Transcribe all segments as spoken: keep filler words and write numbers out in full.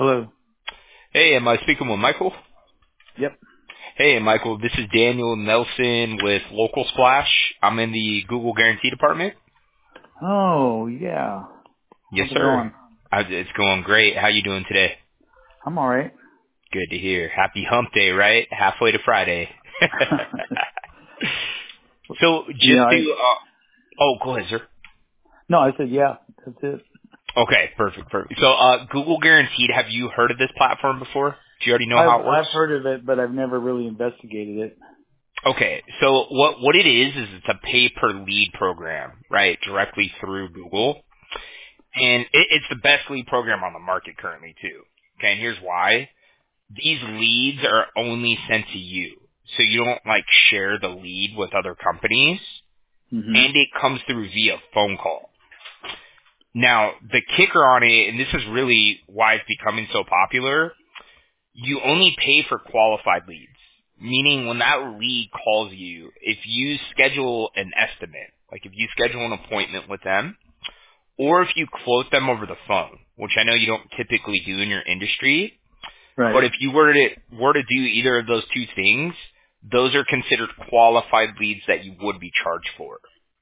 Hello. Hey, am I speaking with Michael? Yep. Hey, Michael, this is Daniel Nelson with Local Splash. I'm in the Google Guarantee Department. Oh, yeah. Yes, How's it sir. going? I- It's going great. How you doing today? I'm all right. Good to hear. Happy hump day, right? Halfway to Friday. So yeah, just I to, uh, oh, go ahead, sir. no, I said yeah. That's it. Okay, perfect, perfect. So uh, Google Guaranteed, have you heard of this platform before? Do you already know I've how it works? I've heard of it, but I've never really investigated it. Okay, so what what it is is it's a pay per lead program, right? Directly through Google. And it, it's the best lead program on the market currently too. Okay, and here's why. These leads are only sent to you. So you don't like share the lead with other companies, Mhm. and it comes through via phone call. Now, the kicker on it, and this is really why it's becoming so popular, you only pay for qualified leads. Meaning when that lead calls you, if you schedule an estimate, like if you schedule an appointment with them, or if you quote them over the phone, which I know you don't typically do in your industry, but Right. if you were to were to do either of those two things, those are considered qualified leads that you would be charged for.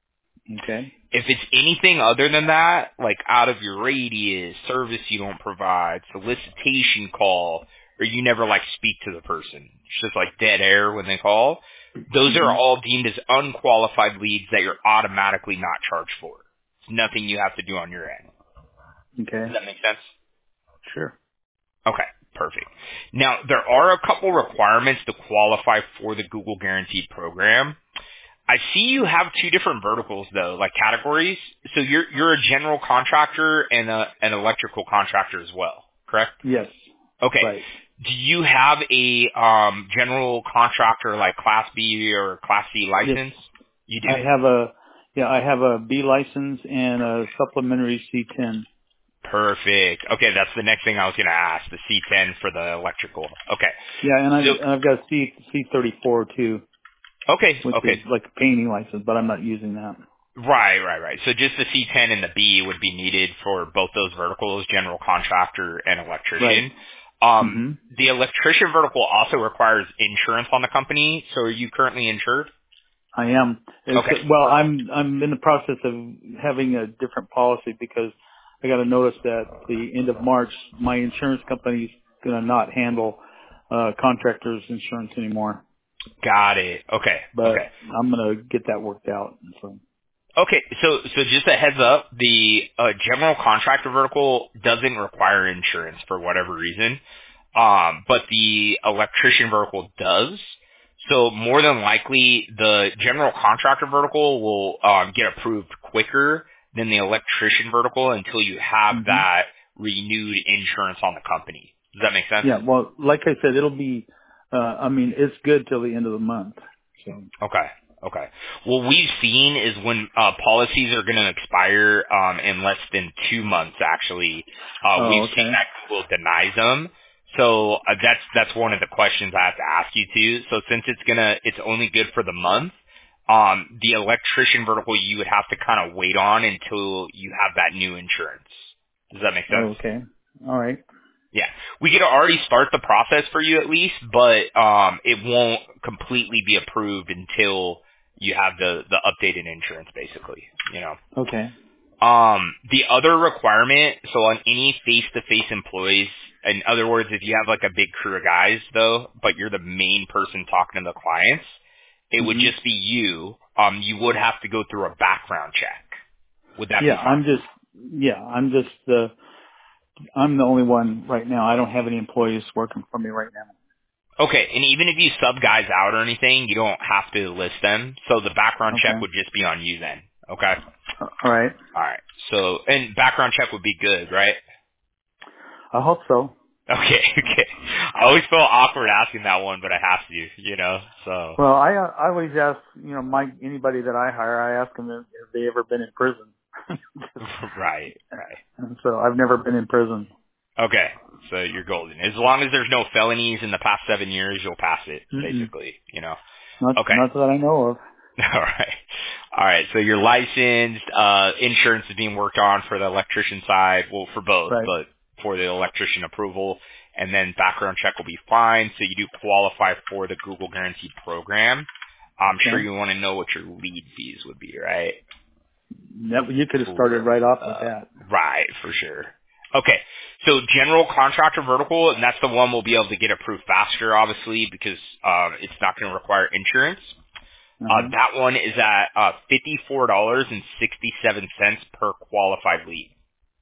Okay. If it's anything other than that, like out of your radius, service you don't provide, solicitation call, or you never like speak to the person, it's just like dead air when they call, those are Mhm. all deemed as unqualified leads that you're automatically not charged for. It's nothing you have to do on your end. Does Okay. that make sense? Sure. Okay, perfect. Now, there are a couple requirements to qualify for the Google Guaranteed program. I see you have two different verticals though, like categories. So you're you're a general contractor and a, an electrical contractor as well, correct? Yes. Okay. Right. Do you have a um, general contractor like Class B or Class C Yes. license? You I do. have a yeah. I have a B license and a supplementary C ten. Perfect. Okay, that's the next thing I was going to ask, the C ten for the electrical. Okay. Yeah, and I So and I've got a C C thirty four too, okay, which is okay. like a painting license, but I'm not using that. Right, right, right. So just the C ten and the B would be needed for both those verticals, general contractor and Right. electrician. Um, Mhm. the electrician vertical also requires insurance on the company. So are you currently insured? I am. It's Okay. well, I'm I'm in the process of having a different policy because I got a notice that the end of March my insurance company's going to not handle uh contractors insurance anymore. Got it. Okay. Okay. But I'm going to get that worked out. So Okay, so so just a heads up, the uh, general contractor vertical doesn't require insurance for whatever reason, um, but the electrician vertical does. So more than likely, the general contractor vertical will um, get approved quicker than the electrician vertical until you have mhm. that renewed insurance on the company. Does that make sense? Yeah, well, like I said, it'll be uh I mean, it's good till the end of the month. So Okay. Okay. What we've seen is when uh, policies are going to expire um, in less than two months. Actually, uh, we've oh, seen okay. that Google denies them. So uh, that's that's one of the questions I have to ask you too. So since it's gonna, it's only good for the month. Um, the electrician vertical you would have to kind of wait on until you have that new insurance. Does that make sense? Oh, okay. All right. Yeah, we could already start the process for you at least, but um, it won't completely be approved until you have the the updated insurance, basically. You know. Okay. Um, the other requirement, so on any face-to-face employees, in other words, if you have like a big crew of guys though, but you're the main person talking to the clients, it would Mhm. just be you. Um, you would have to go through a background check. Would that Yeah, be fine? I'm just yeah, I'm just uh I'm the only one right now. I don't have any employees working for me right now. Okay, and even if you sub guys out or anything, you don't have to list them. So the background check Okay. would just be on you then. Okay. All right. All right. So and background check would be good, right? I hope so. Okay. Okay. I always feel awkward asking that one, but I have to, you know. So. Well, I uh, I always ask, you know, my anybody that I hire, I ask them if if they ever been in prison. Right. Right. And so I've never been in prison. Okay. So you're golden. As long as there's no felonies in the past seven years, you'll pass it, Mm-mm. basically. You know. Not Okay. not that I know of. All right. All right. So you're licensed. Uh, insurance is being worked on for the electrician side. Well, for both, Right. but for the electrician approval, and then background check will be fine. So you do qualify for the Google Guaranteed program. I'm Okay. sure you want to know what your lead fees would be, right? That, you could have started right off with Uh, that. right, for sure. Okay, so general contractor vertical, and that's the one we'll be able to get approved faster, obviously, because uh, it's not going to require insurance. Uh, Uh-huh. that one is at uh, fifty-four dollars and sixty-seven cents per qualified lead.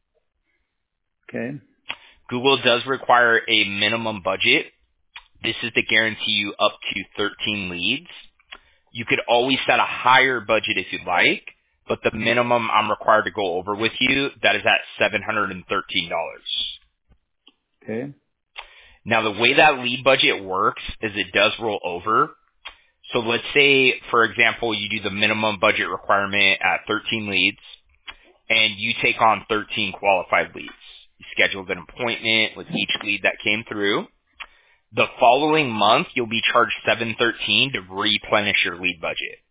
Okay. Google does require a minimum budget. This is to guarantee you up to thirteen leads. You could always set a higher budget if you'd like, but the minimum I'm required to go over with you, that is at seven hundred thirteen dollars. Okay. Now, the way that lead budget works is it does roll over. So let's say, for example, you do the minimum budget requirement at thirteen leads, and you take on thirteen qualified leads. You scheduled an appointment with each lead that came through. The following month, you'll be charged seven hundred thirteen dollars to replenish your lead budget.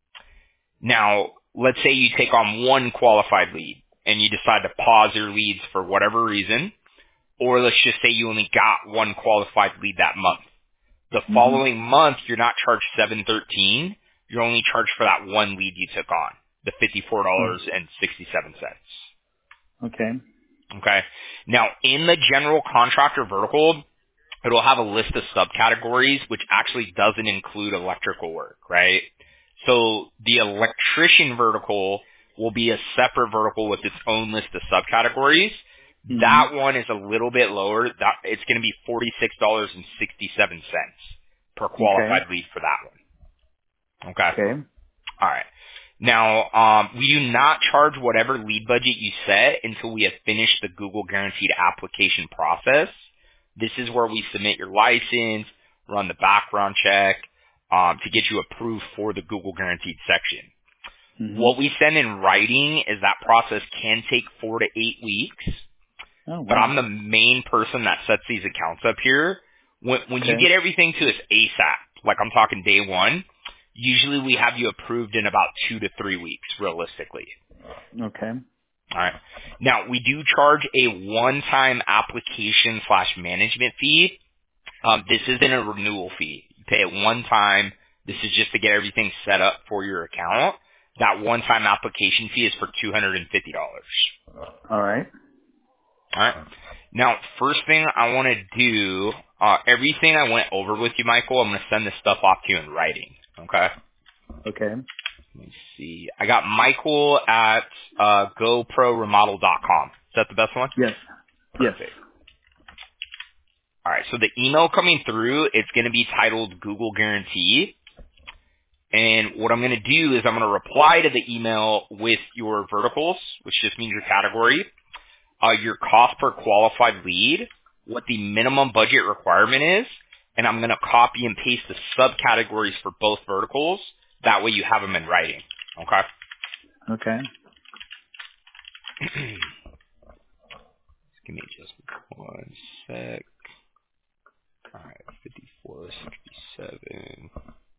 Now, let's say you take on one qualified lead, and you decide to pause your leads for whatever reason, or let's just say you only got one qualified lead that month. The Mm-hmm. following month, you're not charged seven hundred thirteen dollars. You're only charged for that one lead you took on, the fifty-four dollars and sixty-seven cents. Okay. Okay? Now, in the general contractor vertical, it'll have a list of subcategories, which actually doesn't include electrical work, right? So the electrician vertical will be a separate vertical with its own list of subcategories. Mm-hmm. That one is a little bit lower. That, it's going to be forty-six dollars and sixty-seven cents per qualified Okay. lead for that one. Okay? Okay. All right. Now, um, we do not charge whatever lead budget you set until we have finished the Google Guaranteed application process. This is where we submit your license, run the background check, um, to get you approved for the Google Guaranteed section. Mm-hmm. What we send in writing is that process can take four to eight weeks, Oh, but wow. I'm the main person that sets these accounts up here. When, when you Okay. get everything to us ASAP, like I'm talking day one, usually we have you approved in about two to three weeks, realistically. Okay. All right. Now, we do charge a one-time application slash management fee. Um, this isn't a renewal fee. You pay it one time. This is just to get everything set up for your account. That one-time application fee is for two hundred fifty dollars. All right. All right. Now, first thing I want to do, uh, everything I went over with you, Michael, I'm going to send this stuff off to you in writing. Okay? Okay. Let me see. I got Michael at uh, go pro remodel dot com. Is that the best one? Yes. Yes. Perfect. All right. So the email coming through, it's going to be titled Google Guarantee. And what I'm going to do is I'm going to reply to the email with your verticals, which just means your category, uh, your cost per qualified lead, what the minimum budget requirement is, and I'm going to copy and paste the subcategories for both verticals. That way you have them in writing. Okay? Okay. Give me just one sec. All right, fifty-four sixty-seven.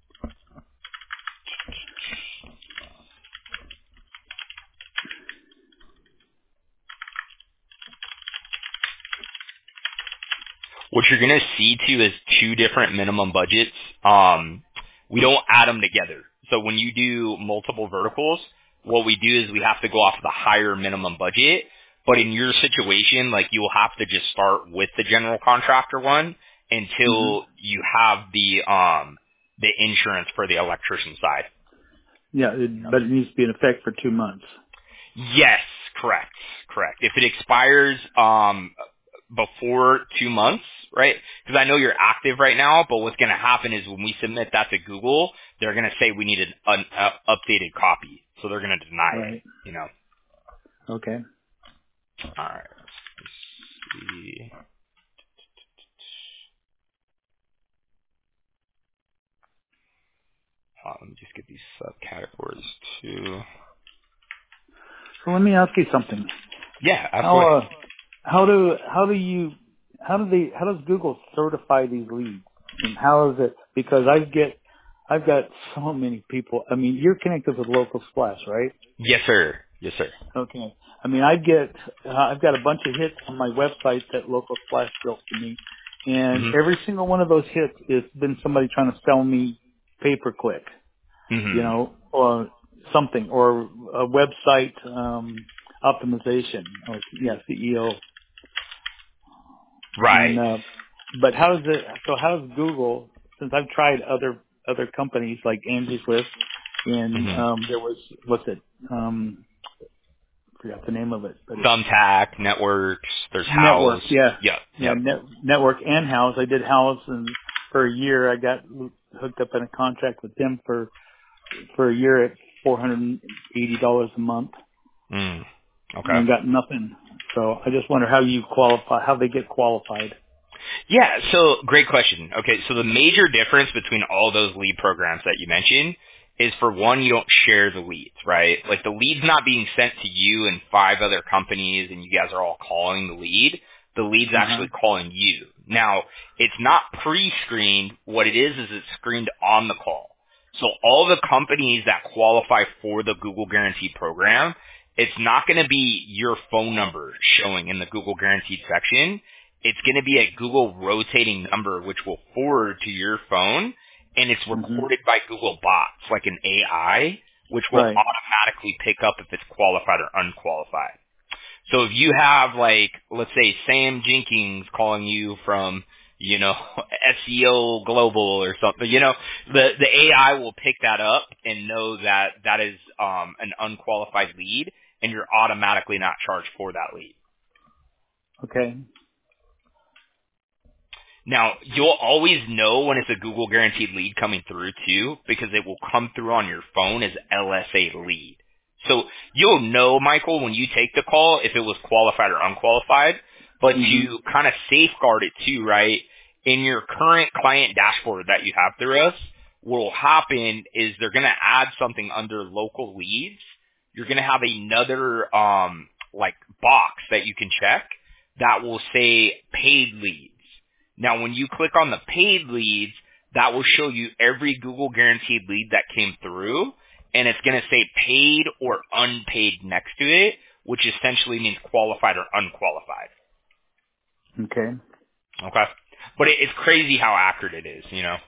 What you're going to see, too, is two different minimum budgets. Um, we don't add them together. So when you do multiple verticals, what we do is we have to go off the higher minimum budget. But in your situation, like, you'll have to just start with the general contractor one until Mm-hmm. you have the um, the insurance for the electrician side. Yeah, it, but it needs to be in effect for two months. Yes, correct, correct. If it expires um, before two months, right? Because I know you're active right now, but what's going to happen is when we submit that to Google, they're going to say we need an, an uh, updated copy, so they're going to deny Right. it. You know. Okay. All right. Let's see. Uh, let me just get these subcategories too. So let me ask you something. Yeah, How absolutely. uh, how do how do you how do they how does Google certify these leads? And how is it? Because I get I've got so many people. I mean, you're connected with Local Splash, right? Yes, sir. Yes, sir. Okay. I mean, I get, uh, I've got a bunch of hits on my website that local splash built to me, and Mhm. every single one of those hits has been somebody trying to sell me pay-per-click, you Mhm. know, or something, or a website um, optimization, or yeah, C E O. And Right. uh, but how does it? So how does Google? Since I've tried other other companies like Angie's List, and Mhm. um, there was what's it? Um, I forgot the name of it, but it's Thumbtack, networks, there's Network. House. Yeah, Yep. yeah, Yep. net, Network and House. I did House, and for a year I got hooked up in a contract with them for for a year at four hundred and eighty dollars a month, Mm. Okay. and got nothing. So I just wonder how you qualify, how they get qualified. Yeah, so great question. Okay, so the major difference between all those lead programs that you mentioned is, for one, you don't share the leads, right? Like, the lead's not being sent to you and five other companies and you guys are all calling the lead. The lead's Uh huh. actually calling you. Now, it's not pre-screened. What it is is it's screened on the call. So all the companies that qualify for the Google Guaranteed program, it's not going to be your phone number showing in the Google Guaranteed section. It's going to be a Google rotating number, which will forward to your phone, and it's Mhm. recorded by Google bots, like an A I, which will Right. automatically pick up if it's qualified or unqualified. So if you have, like, let's say Sam Jenkins calling you from, you know, S E O Global or something, you know, the, the A I will pick that up and know that that is um, an unqualified lead, and you're automatically not charged for that lead. Okay. Now, you'll always know when it's a Google Guaranteed lead coming through, too, because it will come through on your phone as L S A lead. So you'll know, Michael, when you take the call, if it was qualified or unqualified. But Mhm. to kind of safeguard it, too, right, in your current client dashboard that you have through us, what will happen is they're going to add something under local leads. You're going to have another, um, like, box that you can check that will say paid leads. Now, when you click on the paid leads, that will show you every Google Guaranteed lead that came through, and it's going to say paid or unpaid next to it, which essentially means qualified or unqualified. Okay. Okay? But it, it's crazy how accurate it is, you know?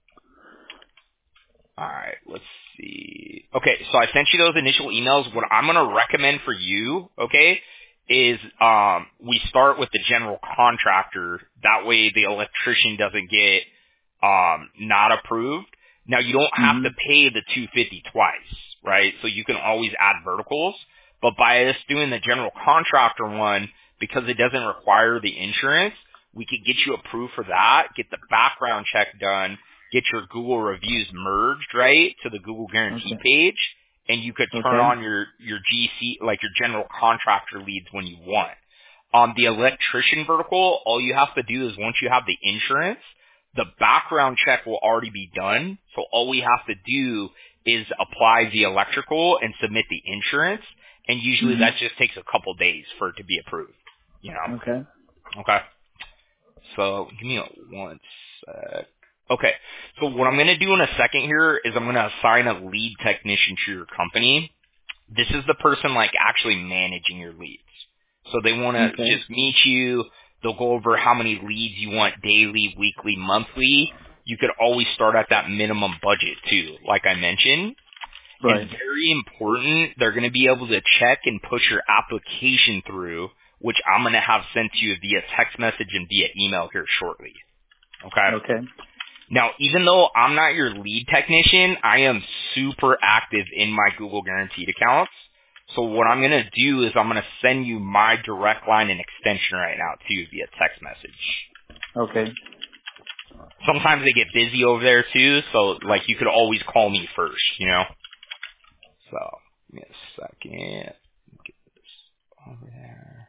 All right, let's see. Okay, so I sent you those initial emails. What I'm going to recommend for you, okay, is um, we start with the general contractor. That way the electrician doesn't get um, not approved. Now, you don't have to Mhm. pay the two hundred fifty dollars twice, right? So you can always add verticals. But by us doing the general contractor one, because it doesn't require the insurance, we could get you approved for that, get the background check done, get your Google reviews merged, right, to the Google Guarantee Okay. page, and you could turn Okay. on your, your G C, like your general contractor leads when you want. On the electrician vertical, all you have to do is, once you have the insurance, the background check will already be done. So all we have to do is apply the electrical and submit the insurance, and usually Mhm. that just takes a couple days for it to be approved, you know. Okay. Okay. So give me a one sec. Okay. So what I'm going to do in a second here is I'm going to assign a lead technician to your company. This is the person, like, actually managing your leads. So they want to Okay. just meet you. They'll go over how many leads you want daily, weekly, monthly. You could always start at that minimum budget too, like I mentioned. And Right. very important, they're going to be able to check and push your application through, which I'm going to have sent to you via text message and via email here shortly. Okay? Okay. Now, even though I'm not your lead technician, I am super active in my Google Guaranteed accounts. So what I'm going to do is I'm going to send you my direct line and extension right now to you via text message. Okay. Sometimes they get busy over there too, so, like, you could always call me first, you know? So, give me a second. Get this over there.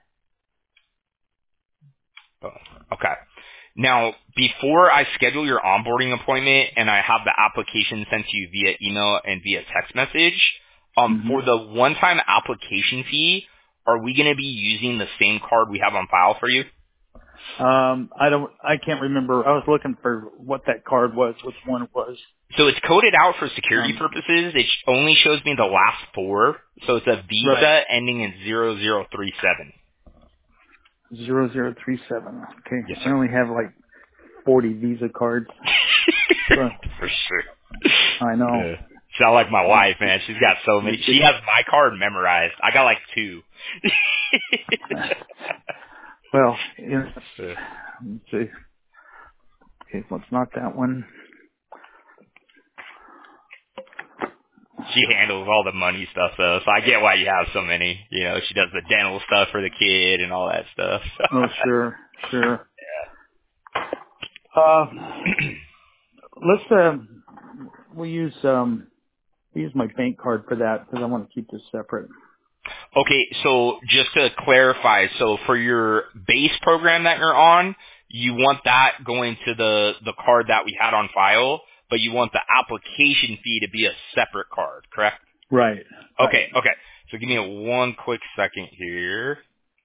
Boom. Okay. Now, before I schedule your onboarding appointment and I have the application sent to you via email and via text message, um, for Mhm. the one-time application fee, are we going to be using the same card we have on file for you? Um, I don't, I can't remember. I was looking for what that card was, which one it was. So it's coded out for security Um, purposes. It sh- only shows me the last four. So it's a Visa right. ending in zero zero three seven. Zero zero three seven. Okay. Yes, I sir. only have like forty Visa cards. So For sure. I know. Yeah. Sound like my wife, man. She's got so many. She has my card memorized. I got like two. Well, you know, Yeah. let's see. Okay, well, it's not that one. She handles all the money stuff though, so I get why you have so many. You know, she does the dental stuff for the kid and all that stuff. Oh, sure, sure. Uh, let's, uh, we use, um, we use my bank card for that because I want to keep this separate. Okay, so just to clarify, so for your base program that you're on, you want that going to the the card that we had on file, but you want the application fee to be a separate card, correct? Right, right. Okay, okay. So give me a one quick second here.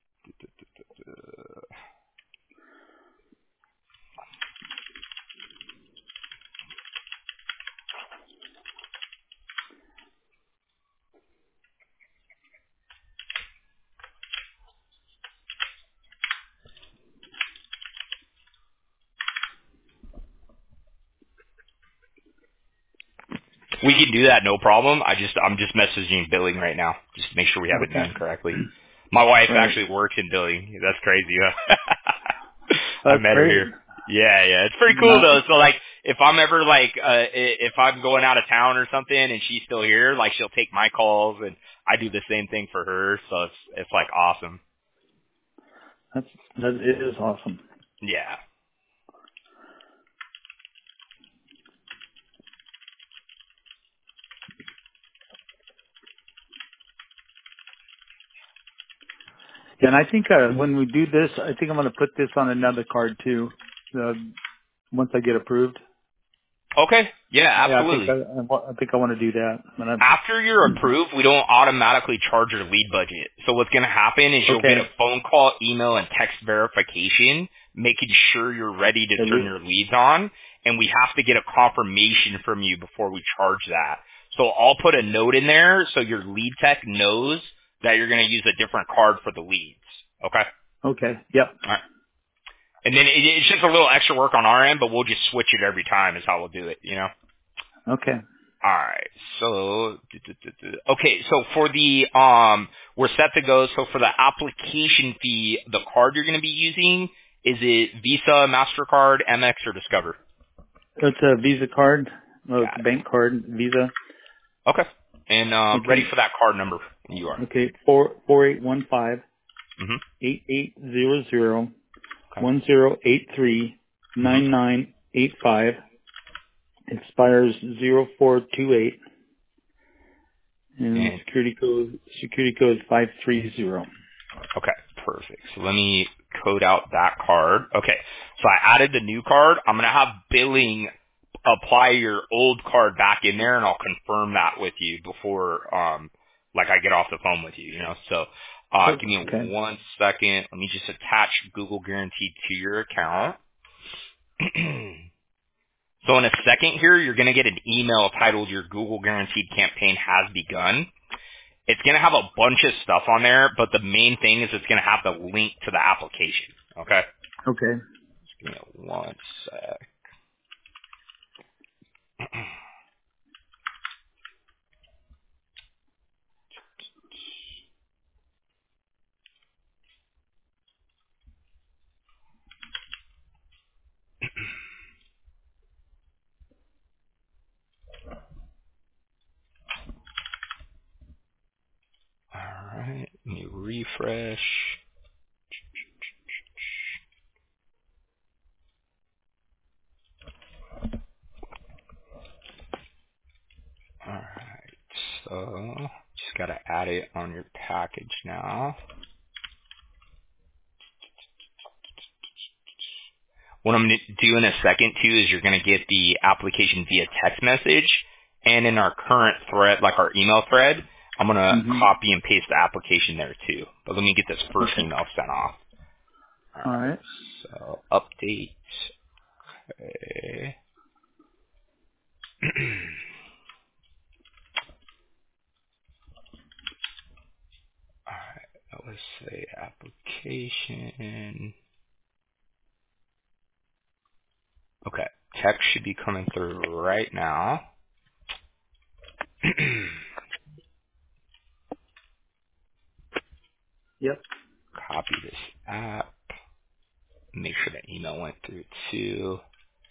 We can do that, no problem. I just I'm just messaging billing right now, just to make sure we have it Okay. done correctly. My wife Right. actually works in billing. That's crazy, huh? I That's met her great. here. Yeah, yeah, it's pretty cool Not, though. So like, if I'm ever like, uh, i- if I'm going out of town or something and she's still here, like she'll take my calls and I do the same thing for her. So it's it's like awesome. that's, that it is awesome. Yeah. And I think, uh, when we do this, I think I'm going to put this on another card too, uh, once I get approved. Okay. Yeah, Yeah, I think I, absolutely. I, wa- I think I want to do that. And I'm, After you're approved, we don't automatically charge your lead budget. So what's going to happen is you'll get a okay. phone call, email, and text verification, making sure you're ready to Okay. turn your leads on, and we have to get a confirmation from you before we charge that. So I'll put a note in there so your lead tech knows that you're going to use a different card for the leads. Okay? Okay. Yep. All right. And then it, it's just a little extra work on our end, but we'll just switch it every time is how we'll do it, you know? Okay. All right. So, okay. So for the um, we're set to go. So for the application fee, the card you're going to be using, is it Visa, Mastercard, Amex, or Discover? It's a Visa card. Well, it's Got a bank card. Visa. it. Okay. And um, ready Okay. for that card number when you are. Okay. Four four eight one five Mm-hmm. eight eight zero zero Okay. one zero eight three nine Mm-hmm. nine eight five. Expires zero four two eight. And And security code security code five three zero. okay, perfect. So let me code out that card. Okay. So I added the new card. I'm gonna have billing apply your old card back in there, and I'll confirm that with you before, um, like I get off the phone with you. You know. So, uh, give me Okay. one second. Let me just attach Google Guaranteed to your account. So in a second here, you're gonna get an email titled "Your Google Guaranteed campaign has begun." It's going to have a bunch of stuff on there, but the main thing is it's going to have the link to the application. Okay? Okay. Just give me one sec. Alright, let me refresh. Alright, so just got to add it on your package now. What I'm going to do in a second too is you're going to get the application via text message, and in our current thread, like our email thread, I'm going to Mhm. copy and paste the application there too. But let me get this first Okay. email sent off. All All right. right. So update. Okay. All right. Let's say application. Okay. Text should be coming through right now. Yep. Copy this app. Make sure that email went through too.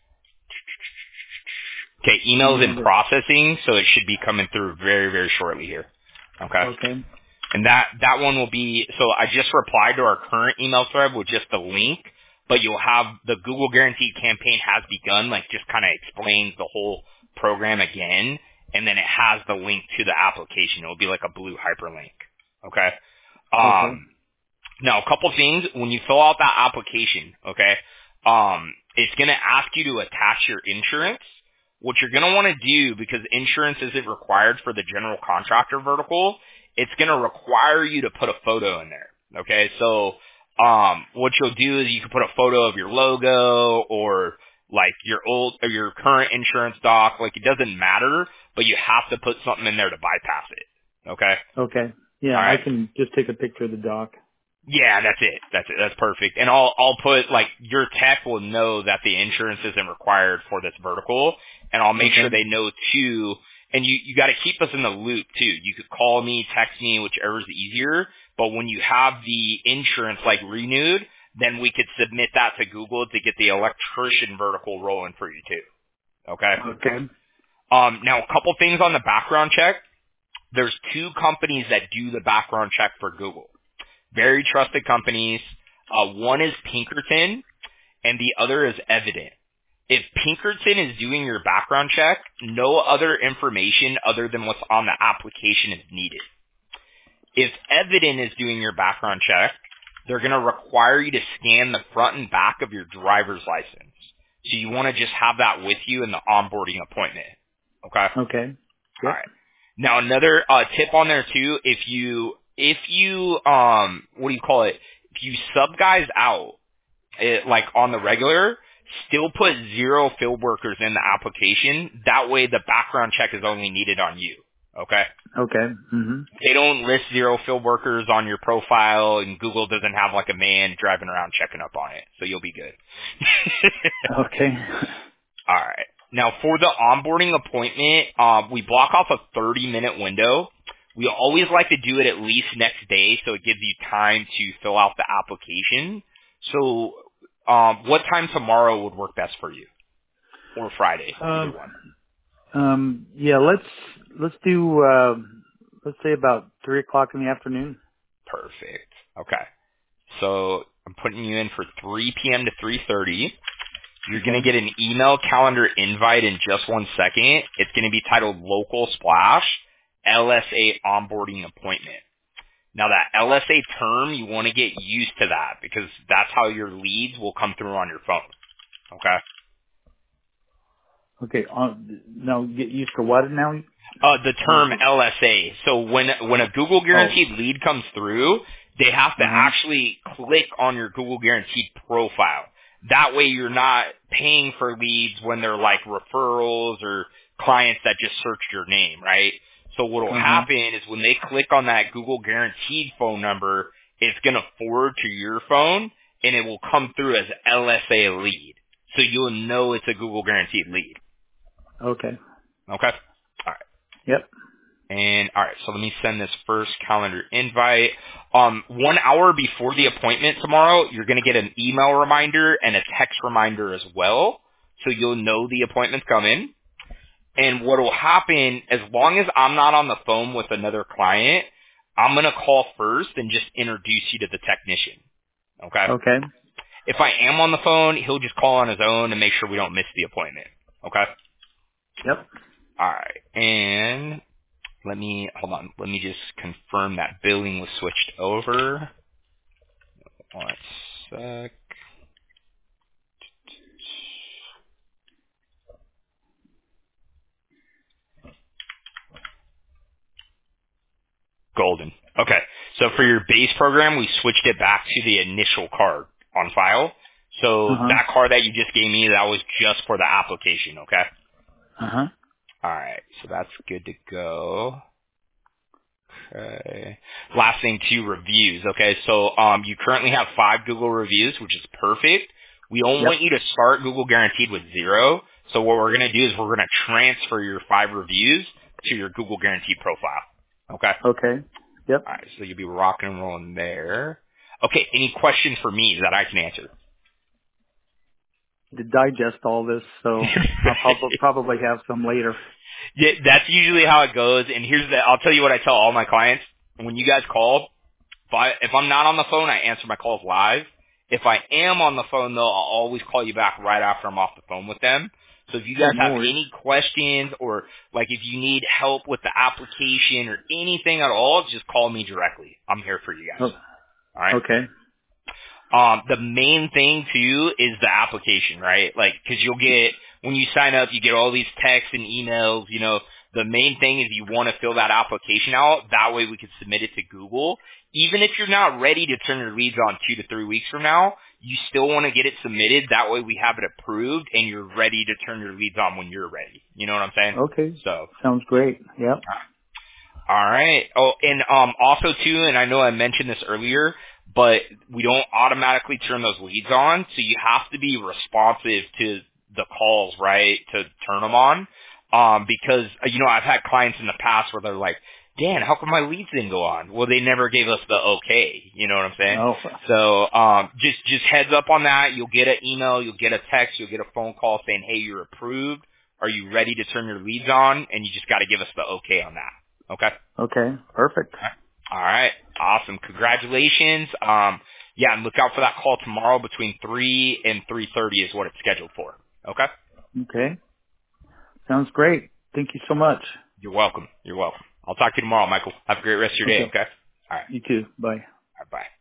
Okay, email's in Yeah. That, processing, so it should be coming through very, very shortly here. Okay. okay. And that, that one will be, so I just replied to our current email thread with just the link, but you'll have the Google Guaranteed campaign has begun, like just kind of explains the whole program again, and then it has the link to the application. It'll be like a blue hyperlink. Okay. Okay. Um, now, a couple things. When you fill out that application, okay, um, it's going to ask you to attach your insurance. What you're going to want to do, because insurance isn't required for the general contractor vertical, it's going to require you to put a photo in there. Okay, so um, what you'll do is you can put a photo of your logo or like your old or your current insurance doc. Like it doesn't matter, but you have to put something in there to bypass it. Okay, Okay. Yeah, all I right. can just take a picture of the doc. Yeah, that's it. That's it. That's perfect. And I'll I'll put like your tech will know that the insurance isn't required for this vertical, and I'll make sure Okay. they know too. And you you got to keep us in the loop too. You could call me, text me, whichever is easier. But when you have the insurance like renewed, then we could submit that to Google to get the electrician vertical rolling for you too. Okay. Okay. Um, now a couple things on the background check. There's two companies that do the background check for Google. Very trusted companies. Uh, one is Pinkerton, and the other is Evident. If Pinkerton is doing your background check, no other information other than what's on the application is needed. If Evident is doing your background check, they're going to require you to scan the front and back of your driver's license. So you want to just have that with you in the onboarding appointment. Okay? Okay. All Yep. right. Now another uh, tip on there too, if you if you um what do you call it? If you sub guys out, it, like on the regular, still put zero field workers in the application. That way, the background check is only needed on you. Okay. Okay. Mhm. They don't list zero field workers on your profile, and Google doesn't have like a man driving around checking up on it, so you'll be good. Okay. All right. Now for the onboarding appointment, um, we block off a thirty minute window. We always like to do it at least next day so it gives you time to fill out the application. So um, what time tomorrow would work best for you? Or Friday, either um. one. Um. Yeah. Let's let's do. Uh, let's say about three o'clock in the afternoon. Perfect. Okay. So I'm putting you in for three p.m. to three thirty. You're going to Okay. get an email calendar invite in just one second. It's going to be titled Local Splash L S A Onboarding Appointment. Now that L S A term, you want to get used to that because that's how your leads will come through on your phone. Okay? Okay. On now, get used to what now? Uh, the Uh, term L S A. So when when a Google oh. Guaranteed lead comes through, they have to Uh huh. actually click on your Google Guaranteed profile. That way you're not paying for leads when they're like referrals or clients that just searched your name, right? So what will Uh huh. happen is when they click on that Google Guaranteed phone number, it's going to forward to your phone and it will come through as L S A lead. So you'll know it's a Google Guaranteed lead. Okay. Okay? All right. Yep. And all right, so let me send this first calendar invite. Um, one hour before the appointment tomorrow, you're going to get an email reminder and a text reminder as well, so you'll know the appointment's coming. And what will happen, as long as I'm not on the phone with another client, I'm going to call first and just introduce you to the technician. Okay? Okay. If I am on the phone, he'll just call on his own and make sure we don't miss the appointment. Okay? Yep. All right, and Let me, hold on, let me just confirm that billing was switched over. One sec. Golden. Okay, so for your base program, we switched it back to the initial card on file. So Uh-huh. that card that you just gave me, that was just for the application, okay? Uh-huh. All right, so that's good to go. Okay. Last thing, two reviews. Okay, so um, you currently have five Google reviews, which is perfect. We don't Yep. want you to start Google Guaranteed with zero. So what we're going to do is we're going to transfer your five reviews to your Google Guaranteed profile. Okay. Okay. Yep. All right, so you'll be rocking and rolling there. Okay, any questions for me that I can answer? To digest all this, so I'll prob- probably have some later. Yeah, that's usually how it goes. And here's the, I'll tell you what I tell all my clients. When you guys call, if, I, if I'm not on the phone, I answer my calls live. If I am on the phone, though, I'll always call you back right after I'm off the phone with them. So if you Oh, guys no have worries. any questions or, like, if you need help with the application or anything at all, just call me directly. I'm here for you guys. Oh, All right? okay. Um, the main thing too is the application, right? Like, cause you'll get, when you sign up, you get all these texts and emails, you know, the main thing is you want to fill that application out. That way we can submit it to Google. Even if you're not ready to turn your leads on two to three weeks from now, you still want to get it submitted. That way we have it approved and you're ready to turn your leads on when you're ready. You know what I'm saying? Okay. So. Sounds great. Yep. All right. Oh, and um, also too, and I know I mentioned this earlier, but we don't automatically turn those leads on, so you have to be responsive to the calls, right, to turn them on. Um, because uh, you know I've had clients in the past where they're like, Dan, how come my leads didn't go on? Well, they never gave us the okay. You know what I'm saying? Oh, So um, just just heads up on that. You'll get an email, you'll get a text, you'll get a phone call saying, hey, you're approved. Are you ready to turn your leads on? And you just got to give us the okay on that. Okay. okay. Perfect. All right. Awesome. Congratulations. Um, yeah, and look out for that call tomorrow between three and three thirty is what it's scheduled for. Okay. Okay. Sounds great. Thank you so much. You're welcome. You're welcome. I'll talk to you tomorrow, Michael. Have a great rest of your day. Okay. Okay. All right. You too. Bye. All right. Bye.